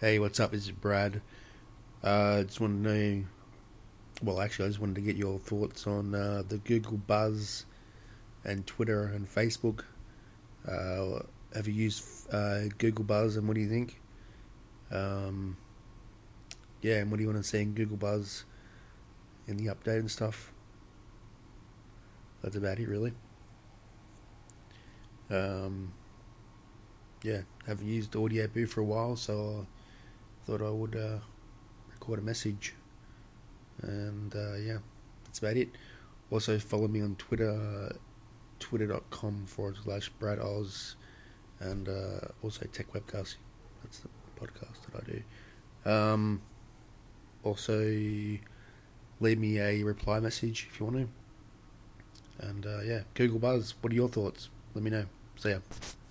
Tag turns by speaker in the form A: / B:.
A: Hey, what's up? This is Brad. Just wanted to know. Well, actually, I just wanted to get your thoughts on the Google Buzz and Twitter and Facebook. Uh, have you used Google Buzz, and what do you think? Um, yeah, and what do you want to see in Google Buzz in the update and stuff? That's about it, really. Um, yeah, haven't used Audio Boo for a while, so I thought I would record a message. And yeah, that's about it. Also, follow me on Twitter, twitter.com/Brad Oz, and also Tech Webcast. That's the podcast that I do. Also, leave me a reply message if you want to. And yeah, Google Buzz, what are your thoughts? Let me know. See ya.